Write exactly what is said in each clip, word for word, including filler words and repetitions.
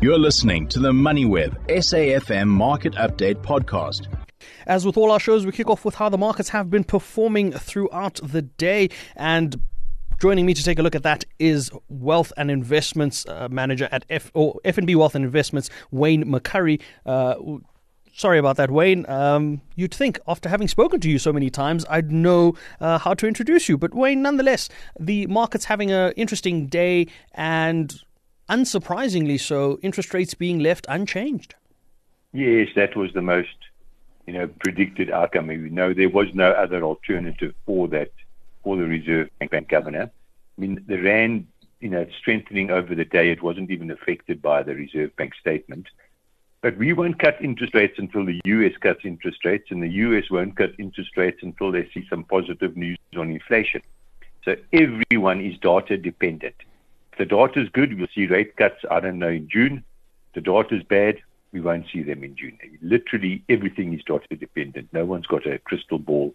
You're listening to the MoneyWeb S A F M Market Update Podcast. As with all our shows, we kick off with how the markets have been performing throughout the day. And joining me to take a look at that is Wealth and Investments uh, Manager at F, or F N B Wealth and Investments, Wayne McCurry. Uh, sorry about that, Wayne. Um, you'd think after having spoken to you so many times, I'd know uh, how to introduce you. But Wayne, nonetheless, the market's having an interesting day and unsurprisingly so, interest rates being left unchanged. Yes, that was the most, you know, predicted outcome. We know there was no other alternative for that, for the Reserve Bank, Bank Governor. I mean, the rand, you know, strengthening over the day, it wasn't even affected by the Reserve Bank statement. But we won't cut interest rates until the U S cuts interest rates, and the U S won't cut interest rates until they see some positive news on inflation. So everyone is data dependent. If the data is good, we'll see rate cuts, I don't know, in June. If the data is bad, we won't see them in June. Literally everything is data dependent. No one's got a crystal ball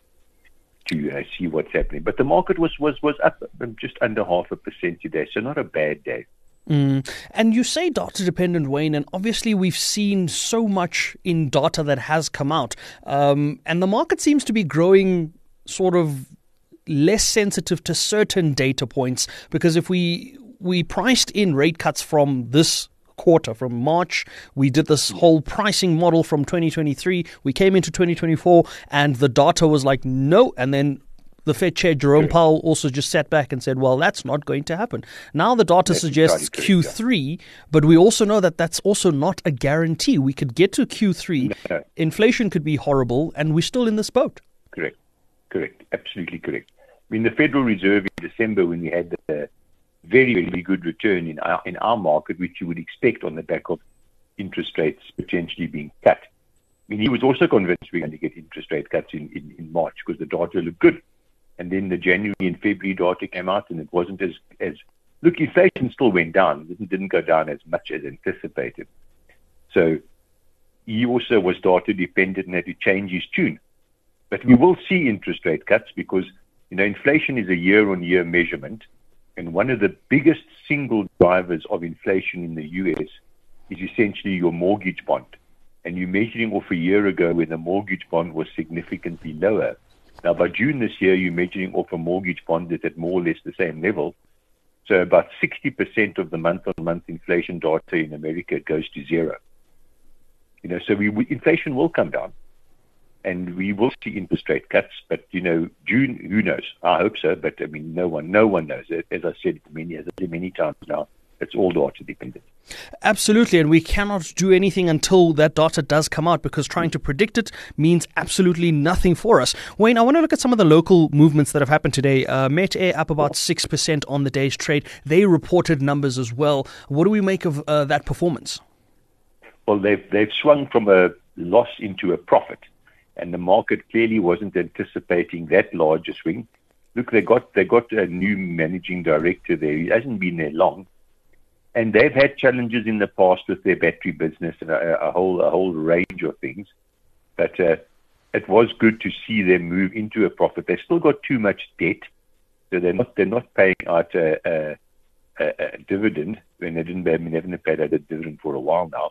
to uh, see what's happening. But the market was, was, was up just under half a percent today, so not a bad day. Mm. And you say data dependent, Wayne, and obviously we've seen so much in data that has come out. Um, and the market seems to be growing sort of less sensitive to certain data points, because if we we priced in rate cuts from this quarter, from March. We did this whole pricing model from twenty twenty-three. We came into twenty twenty-four and the data was like, no. And then the Fed Chair Jerome Powell also just sat back and said, well, that's not going to happen. Now the data that's suggests Q three, but we also know that that's also not a guarantee. We could get to Q three, no. Inflation could be horrible, and we're still in this boat. Correct, correct, absolutely correct. I mean, the Federal Reserve in December, when we had the very, very good return in our, in our market, which you would expect on the back of interest rates potentially being cut. I mean, he was also convinced we're going to get interest rate cuts in, in, in March because the data looked good. And then the January and February data came out and it wasn't as, as look, inflation still went down. It didn't go down as much as anticipated. So he also was data dependent and had to change his tune. But we will see interest rate cuts because, you know, inflation is a year-on-year measurement. And one of the biggest single drivers of inflation in the U S is essentially your mortgage bond. And you're measuring off a year ago when the mortgage bond was significantly lower. Now, by June this year, you're measuring off a mortgage bond that's at more or less the same level. So about sixty percent of the month-on-month inflation data in America goes to zero. You know, so we, we, inflation will come down. And we will see interest rate cuts, but, you know, June, who knows? I hope so, but, I mean, no one no one knows. As I said many, as I said many times now, it's all data dependent. Absolutely, and we cannot do anything until that data does come out, because trying to predict it means absolutely nothing for us. Wayne, I want to look at some of the local movements that have happened today. Uh, Met Air up about six percent on the day's trade. They reported numbers as well. What do we make of uh, that performance? Well, they've, they've swung from a loss into a profit. And the market clearly wasn't anticipating that large a swing. Look, they got they got a new managing director there. He hasn't been there long, and they've had challenges in the past with their battery business and a, a whole a whole range of things. But uh, it was good to see them move into a profit. They've still got too much debt, so they're not they're not paying out a, a, a, a dividend when they didn't. I mean, they haven't paid out a dividend for a while now.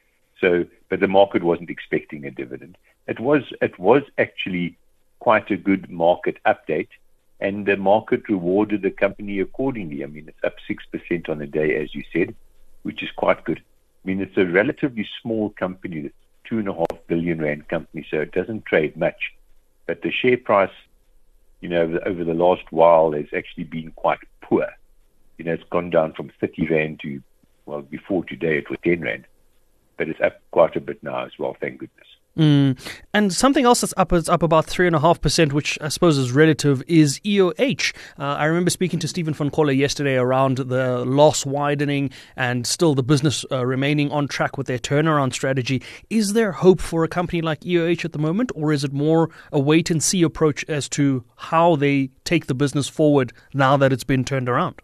So, but the market wasn't expecting a dividend. It was it was actually quite a good market update, and the market rewarded the company accordingly. I mean, it's up six percent on the day, as you said, which is quite good. I mean, it's a relatively small company, it's a two and a half billion rand company, so it doesn't trade much. But the share price, you know, over the last while has actually been quite poor. You know, it's gone down from thirty rand to, well, before today it was ten rand. But it's up quite a bit now as well, thank goodness. Mm. And something else that's up is up about three and a half percent, which I suppose is relative, is E O H. Uh, I remember speaking to Stephen van Coller yesterday around the loss widening and still the business uh, remaining on track with their turnaround strategy. Is there hope for a company like E O H at the moment, or is it more a wait and see approach as to how they take the business forward now that it's been turned around?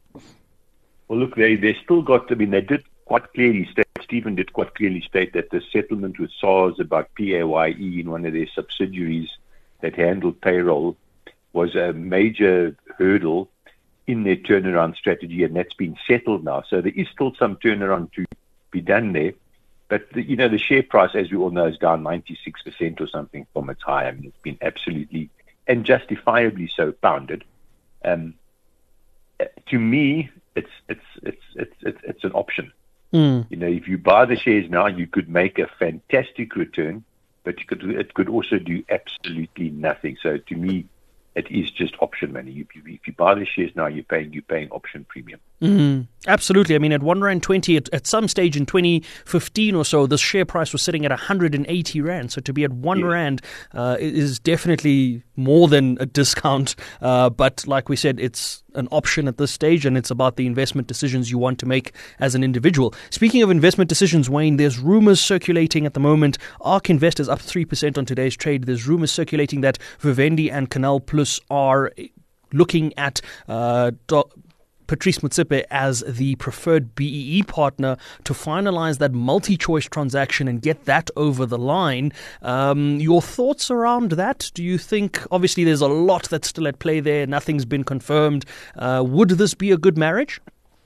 Well, look, they they still got. I mean, they did quite clearly state. Stephen did quite clearly state that the settlement with SARS about P A Y E in one of their subsidiaries that handled payroll was a major hurdle in their turnaround strategy, and that's been settled now. So there is still some turnaround to, be done there. But, the, you know, the share price, as we all know, is down ninety-six percent or something from its high. I mean, it's been absolutely and justifiably so pounded. Um, to me, it's it's it's it's it's, it's an option. Mm. You know, if you buy the shares now, you could make a fantastic return, but you could, it could also do absolutely nothing. So to me, it is just option money. If you, if you buy the shares now, you're paying you're paying option premium. Mm, absolutely. I mean, at one rand twenty, at, at some stage in twenty fifteen or so, the share price was sitting at one hundred eighty rand. So to be at one yes. rand uh, is definitely more than a discount. Uh, but like we said, it's an option at this stage, and it's about the investment decisions you want to make as an individual. Speaking of investment decisions, Wayne, there's rumors circulating at the moment. ARK Invest is up three percent on today's trade. There's rumors circulating that Vivendi and Canal Plus are looking at uh, do- Patrice Motsepe as the preferred B E E partner to finalize that multi-choice transaction and get that over the line. Um, your thoughts around that? Do you think, obviously there's a lot that's still at play there, nothing's been confirmed. Uh, would this be a good marriage?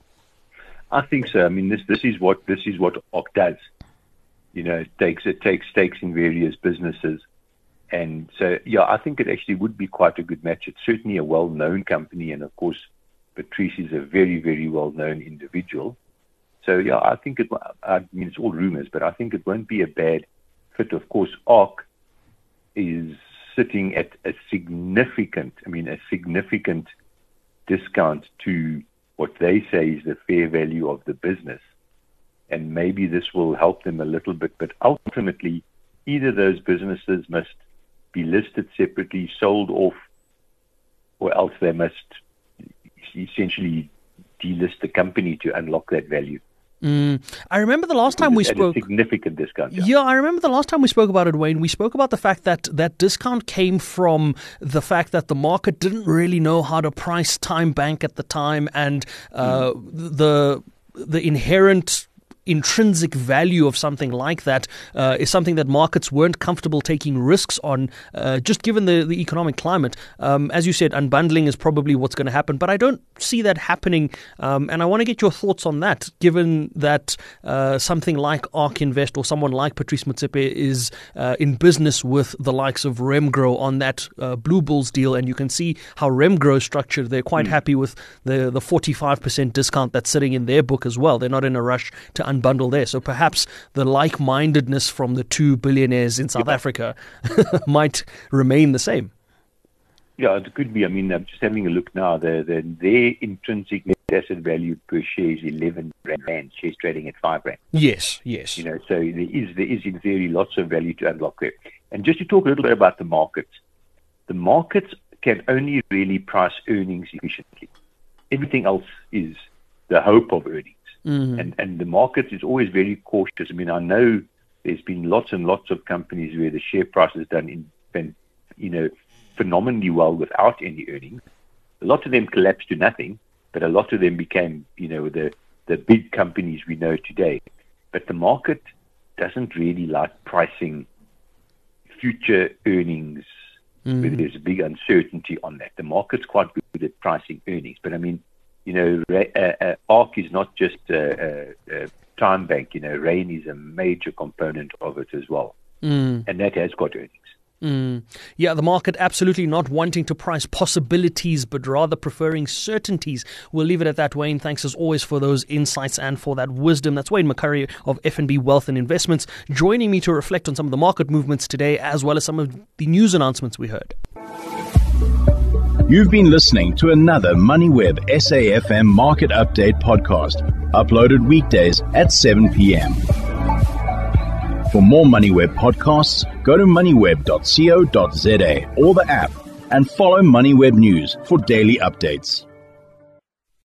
I think so. I mean, this this is what this is what ARK does. You know, it takes it takes stakes in various businesses. And so, yeah, I think it actually would be quite a good match. It's certainly a well-known company, and of course, Patrice is a very, very well-known individual. So, yeah, I think it, I mean, it's all rumors, but I think it won't be a bad fit. Of course, ARK is sitting at a significant, I mean, a significant discount to what they say is the fair value of the business. And maybe this will help them a little bit, but ultimately, either those businesses must be listed separately, sold off, or else they must essentially delist the company to unlock that value. Mm. I remember the last time we at spoke. A significant discount. Yeah. yeah, I remember the last time we spoke about it, Wayne. We spoke about the fact that that discount came from the fact that the market didn't really know how to price Time Bank at the time, and uh, mm. the the inherent intrinsic value of something like that uh, is something that markets weren't comfortable taking risks on, uh, just given the, the economic climate. Um, as you said, unbundling is probably what's going to happen, but I don't see that happening. Um, and I want to get your thoughts on that, given that uh, something like ARK Invest or someone like Patrice Motsepe is uh, in business with the likes of Remgro on that uh, Blue Bulls deal. And you can see how Remgro is structured. They're quite mm. happy with the, the forty-five percent discount that's sitting in their book as well. They're not in a rush to unbundle there. So perhaps the like-mindedness from the two billionaires in South yeah. Africa might remain the same. Yeah, it could be. I mean, I'm just having a look now. The, the, their intrinsic net asset value per share is eleven rand. Shares trading at five rand. Yes, yes. You know, so there is, there is in theory lots of value to unlock there. And just to talk a little bit about the markets, the markets can only really price earnings efficiently. Everything else is the hope of earnings. Mm-hmm. And and the market is always very cautious. I mean, I know there's been lots and lots of companies where the share price has done, in, you know, phenomenally well without any earnings. A lot of them collapsed to nothing, but a lot of them became, you know, the the big companies we know today. But the market doesn't really like pricing future earnings mm-hmm. where there's a big uncertainty on that. The market's quite good at pricing earnings, but I mean, you know, uh, uh, ARK is not just a, a, a Time Bank. You know, Rain is a major component of it as well. Mm. And that has got earnings. Mm. Yeah, the market absolutely not wanting to price possibilities, but rather preferring certainties. We'll leave it at that, Wayne. Thanks as always for those insights and for that wisdom. That's Wayne McCurry of F N B Wealth and Investments, joining me to reflect on some of the market movements today, as well as some of the news announcements we heard. You've been listening to another MoneyWeb S A F M Market Update podcast, uploaded weekdays at seven p.m. For more MoneyWeb podcasts, go to moneyweb dot co dot za or the app, and follow MoneyWeb News for daily updates.